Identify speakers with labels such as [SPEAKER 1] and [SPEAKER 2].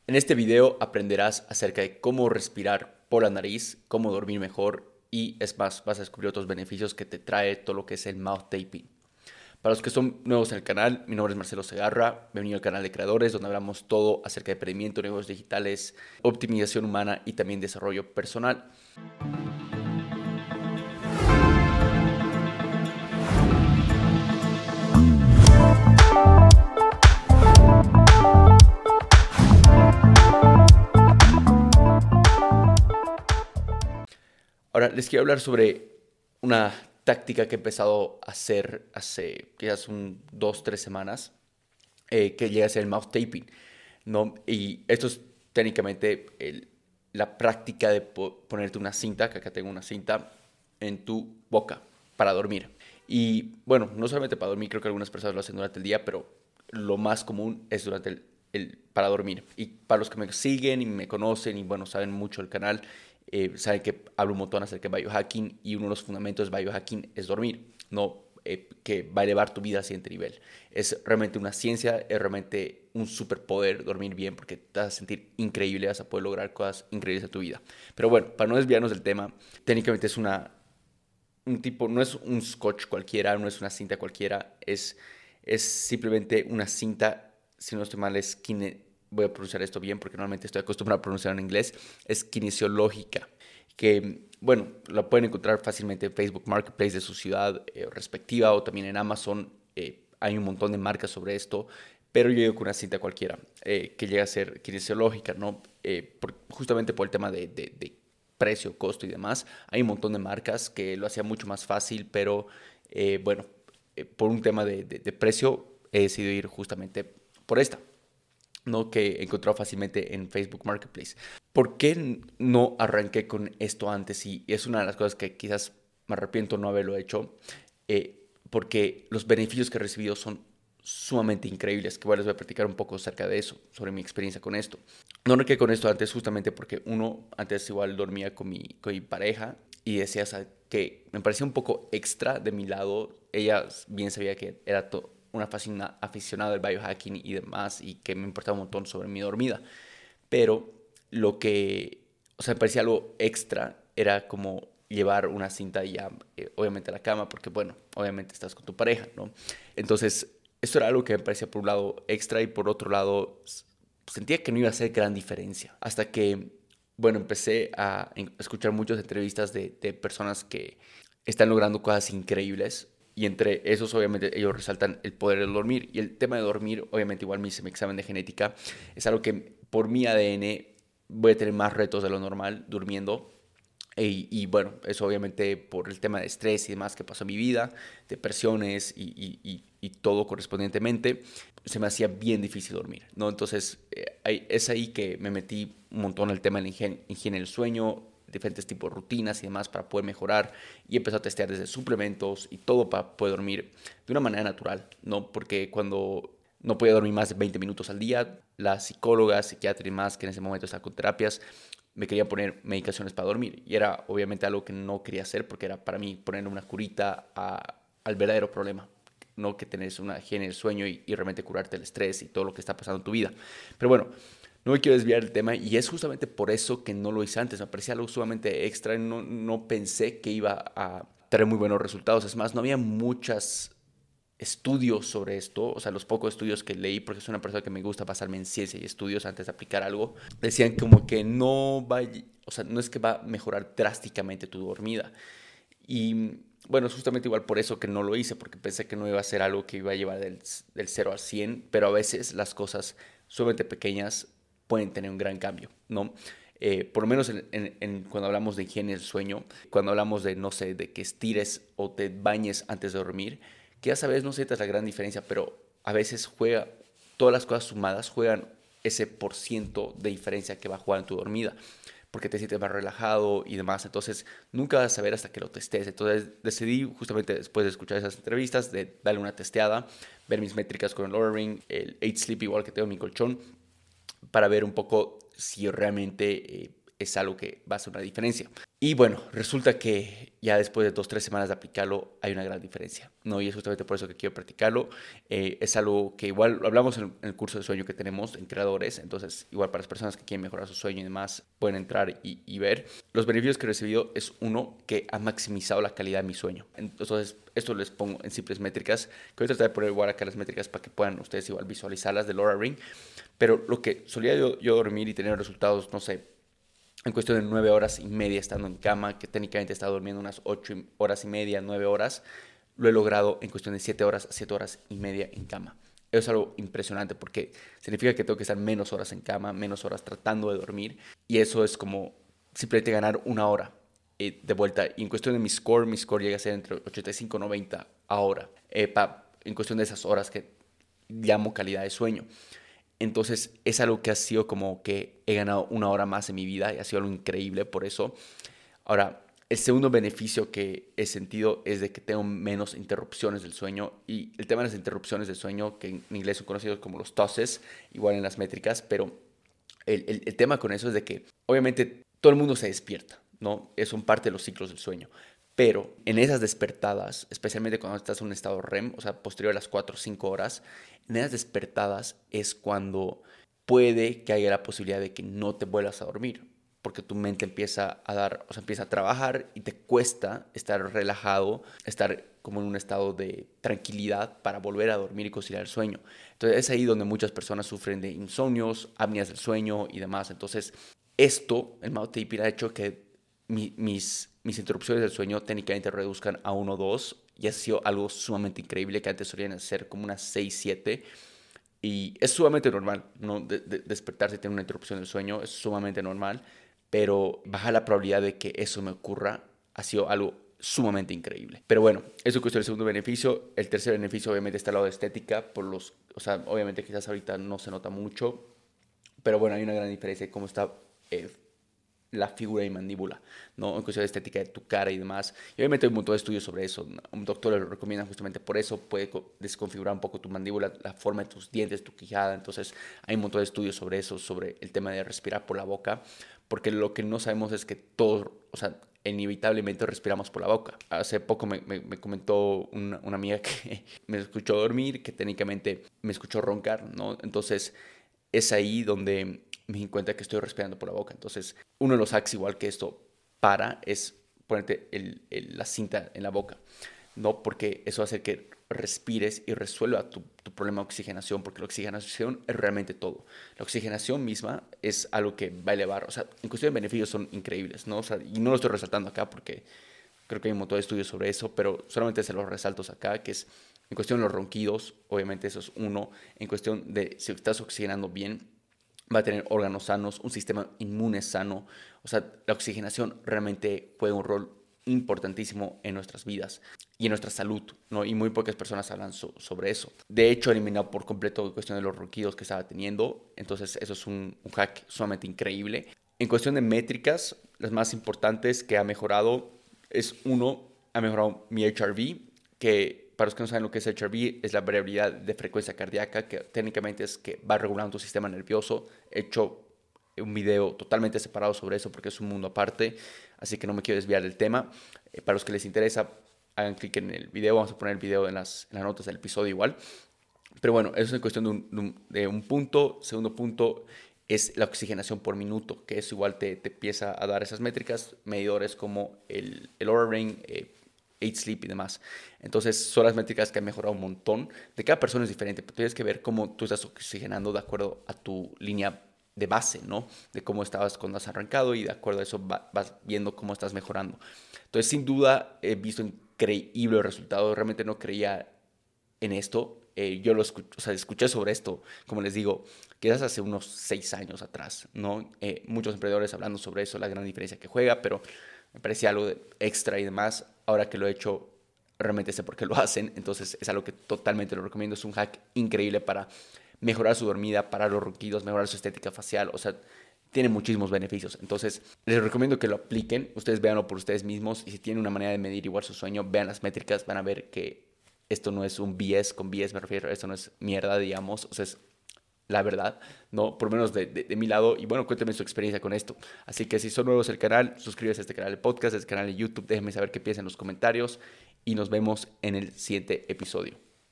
[SPEAKER 1] En este video aprenderás acerca de cómo respirar por la nariz, cómo dormir mejor y es más, vas a descubrir otros beneficios que te trae todo lo que es el mouth taping. Para los que son nuevos en el canal, mi nombre es Marcelo Segarra, bienvenido al canal de creadores donde hablamos todo acerca de emprendimiento, negocios digitales, optimización humana y también desarrollo personal. Ahora les quiero hablar sobre una táctica que he empezado a hacer hace quizás 2 o 3 semanas, que llega a ser el mouth taping, ¿no? Y esto es técnicamente la práctica de ponerte una cinta, que acá tengo una cinta, en tu boca para dormir. Y bueno, no solamente para dormir, creo que algunas personas lo hacen durante el día, pero lo más común es durante para dormir. Y para los que me siguen y me conocen y bueno, saben mucho del canal, saben que hablo un montón acerca de biohacking y uno de los fundamentos de biohacking es dormir, no que va a elevar tu vida al siguiente nivel. Es realmente una ciencia, es realmente un superpoder dormir bien porque te vas a sentir increíble, vas a poder lograr cosas increíbles en tu vida. Pero bueno, para no desviarnos del tema, técnicamente es un tipo, no es un scotch cualquiera, no es una cinta cualquiera, es simplemente una cinta, si no estoy mal, voy a pronunciar esto bien porque normalmente estoy acostumbrado a pronunciar en inglés, es kinesiológica, que, bueno, la pueden encontrar fácilmente en Facebook Marketplace de su ciudad respectiva o también en Amazon. Hay un montón de marcas sobre esto, pero yo digo que una cinta cualquiera que llega a ser kinesiológica, ¿no? Justamente por el tema de precio, costo y demás. Hay un montón de marcas que lo hacía mucho más fácil, pero bueno, por un tema de precio he decidido ir justamente por esta, ¿no? Que he encontrado fácilmente en Facebook Marketplace. ¿Por qué no arranqué con esto antes? Y es una de las cosas que quizás me arrepiento no haberlo hecho, porque los beneficios que he recibido son sumamente increíbles, que bueno, les voy a platicar un poco acerca de eso, sobre mi experiencia con esto. No arranqué con esto antes justamente porque antes igual dormía con mi pareja y decía, o sea, que me parecía un poco extra de mi lado. Ella bien sabía que era una aficionada del biohacking y demás y que me importaba un montón sobre mi dormida. Pero lo que, o sea, me parecía algo extra era como llevar una cinta ya, obviamente a la cama, porque bueno, obviamente estás con tu pareja, ¿no? Entonces, esto era algo que me parecía por un lado extra y por otro lado sentía que no iba a hacer gran diferencia. Hasta que, bueno, empecé a escuchar muchas entrevistas de personas que están logrando cosas increíbles. Y entre esos, obviamente, ellos resaltan el poder del dormir. Y el tema de dormir, obviamente, igual me hice mi examen de genética. Es algo que por mi ADN voy a tener más retos de lo normal durmiendo. Y bueno, eso obviamente por el tema de estrés y demás que pasó en mi vida, depresiones y todo correspondientemente, se me hacía bien difícil dormir, ¿no? Entonces, es ahí que me metí un montón al tema de la higiene del sueño, diferentes tipos de rutinas y demás para poder mejorar y empezar a testear desde suplementos y todo para poder dormir de una manera natural, ¿no? Porque cuando no podía dormir más de 20 minutos al día, la psicóloga, psiquiatra y más, que en ese momento estaba con terapias, me quería poner medicaciones para dormir. Y era obviamente algo que no quería hacer porque era para mí ponerle una curita al verdadero problema. No que tenés una higiene del sueño y realmente curarte el estrés y todo lo que está pasando en tu vida. Pero bueno, no me quiero desviar del tema y es justamente por eso que no lo hice antes. Me parecía algo sumamente extra y no pensé que iba a tener muy buenos resultados. Es más, no había muchas estudios sobre esto, o sea, los pocos estudios que leí, porque soy una persona que me gusta basarme en ciencia y estudios antes de aplicar algo, decían como que no va, o sea, no es que va a mejorar drásticamente tu dormida. Y bueno, es justamente igual por eso que no lo hice, porque pensé que no iba a ser algo que iba a llevar del 0 al 100, pero a veces las cosas sumamente pequeñas pueden tener un gran cambio, ¿no? Por lo menos cuando hablamos de higiene del sueño, cuando hablamos de, no sé, de que estires o te bañes antes de dormir, que ya sabes, no sientas la gran diferencia, pero a veces todas las cosas sumadas juegan ese por ciento de diferencia que va a jugar en tu dormida, porque te sientes más relajado y demás. Entonces, nunca vas a saber hasta que lo testes. Entonces, decidí justamente después de escuchar esas entrevistas, de darle una testeada, ver mis métricas con el Oura Ring, el 8 Sleep igual que tengo en mi colchón, para ver un poco si realmente es algo que va a hacer una diferencia. Y bueno, resulta que ya después de 2, 3 semanas de aplicarlo, hay una gran diferencia, ¿no? Y es justamente por eso que quiero practicarlo. Es algo que igual lo hablamos en el curso de sueño que tenemos en creadores, entonces igual para las personas que quieren mejorar su sueño y demás, pueden entrar y ver. Los beneficios que he recibido es uno, que ha maximizado la calidad de mi sueño. Entonces, esto les pongo en simples métricas, que voy a tratar de poner igual acá las métricas para que puedan ustedes igual visualizarlas del Oura Ring. Pero lo que solía yo dormir y tener resultados, no sé, en cuestión de 9 horas y media estando en cama, que técnicamente estaba durmiendo unas 8 horas y media, 9 horas, lo he logrado en cuestión de 7 horas, 7 horas y media en cama. Eso es algo impresionante porque significa que tengo que estar menos horas en cama, menos horas tratando de dormir, y eso es como simplemente ganar una hora de vuelta. Y en cuestión de mi score llega a ser entre 85 y 90 ahora, en cuestión de esas horas que llamo calidad de sueño. Entonces es algo que ha sido como que he ganado una hora más en mi vida y ha sido algo increíble por eso. Ahora, el segundo beneficio que he sentido es de que tengo menos interrupciones del sueño, y el tema de las interrupciones del sueño, que en inglés son conocidos como los tosses, igual en las métricas, pero el tema con eso es de que obviamente todo el mundo se despierta, ¿no? Son parte de los ciclos del sueño. Pero en esas despertadas, especialmente cuando estás en un estado REM, o sea, posterior a las 4 o 5 horas, en esas despertadas es cuando puede que haya la posibilidad de que no te vuelvas a dormir, porque tu mente empieza a dar, o sea, empieza a trabajar y te cuesta estar relajado, estar como en un estado de tranquilidad para volver a dormir y conciliar el sueño. Entonces es ahí donde muchas personas sufren de insomnios, apneas del sueño y demás. Entonces esto, el mouth taping, ha hecho que mis interrupciones del sueño técnicamente reduzcan a 1 o 2, y ha sido algo sumamente increíble, que antes solían ser como unas 6 7, y es sumamente normal, ¿no? Despertarse y tener una interrupción del sueño es sumamente normal, pero baja la probabilidad de que eso me ocurra ha sido algo sumamente increíble. Pero bueno, eso cuesta el segundo beneficio. El tercer beneficio obviamente está al lado de estética, o sea, obviamente quizás ahorita no se nota mucho, pero bueno, hay una gran diferencia de cómo está eh, la figura y mandíbula, ¿no? En cuestión de estética de tu cara y demás. Y obviamente hay un montón de estudios sobre eso. Un doctor lo recomienda justamente por eso. Puede desconfigurar un poco tu mandíbula, la forma de tus dientes, tu quijada. Entonces hay un montón de estudios sobre eso, sobre el tema de respirar por la boca. Porque lo que no sabemos es que todos, o sea, inevitablemente respiramos por la boca. Hace poco me comentó una amiga que me escuchó dormir, que técnicamente me escuchó roncar, ¿no? Entonces es ahí donde me di cuenta que estoy respirando por la boca. Entonces, uno de los hacks igual que esto es ponerte la cinta en la boca, ¿no? Porque eso hace que respires y resuelva tu problema de oxigenación, porque la oxigenación es realmente todo. La oxigenación misma es algo que va a elevar, o sea, en cuestión de beneficios son increíbles, ¿no? O sea, y no lo estoy resaltando acá porque creo que hay un montón de estudios sobre eso, pero solamente se los resalto acá, que es en cuestión de los ronquidos, obviamente eso es uno. En cuestión de si estás oxigenando bien, va a tener órganos sanos, un sistema inmune sano. O sea, la oxigenación realmente juega un rol importantísimo en nuestras vidas y en nuestra salud, ¿no? Y muy pocas personas hablan sobre eso. De hecho, he eliminado por completo la cuestión de los ronquidos que estaba teniendo. Entonces, eso es un hack sumamente increíble. En cuestión de métricas, las más importantes que ha mejorado es uno, ha mejorado mi HRV, que para los que no saben lo que es HRV, es la variabilidad de frecuencia cardíaca, que técnicamente es que va regulando tu sistema nervioso. He hecho un video totalmente separado sobre eso porque es un mundo aparte, así que no me quiero desviar del tema. Para los que les interesa, hagan clic en el video, vamos a poner el video en las notas del episodio igual. Pero bueno, eso es en cuestión de un punto. Segundo punto es la oxigenación por minuto, que eso igual te empieza a dar esas métricas, medidores como el Oura Ring, 8 Sleep y demás. Entonces son las métricas que han mejorado un montón. De cada persona es diferente, pero tienes que ver cómo tú estás oxigenando de acuerdo a tu línea de base, ¿no? De cómo estabas cuando has arrancado, y de acuerdo a eso vas viendo cómo estás mejorando. Entonces, sin duda, he visto increíbles resultados. Realmente no creía en esto. Yo escuché sobre esto, como les digo, quizás hace unos 6 años atrás, ¿no? Muchos emprendedores hablando sobre eso, la gran diferencia que juega, pero me parecía algo extra y demás. Ahora que lo he hecho, realmente sé por qué lo hacen, entonces es algo que totalmente lo recomiendo. Es un hack increíble para mejorar su dormida, parar los ronquidos, mejorar su estética facial, o sea, tiene muchísimos beneficios. Entonces, les recomiendo que lo apliquen, ustedes véanlo por ustedes mismos, y si tienen una manera de medir igual su sueño, vean las métricas, van a ver que esto no es un BS, con BS me refiero, esto no es mierda, digamos, o sea, es la verdad, ¿no? Por lo menos de mi lado. Y bueno, cuéntame su experiencia con esto. Así que si son nuevos al canal, suscríbete a este canal de podcast, a este canal de YouTube. Déjenme saber qué piensan en los comentarios y nos vemos en el siguiente episodio.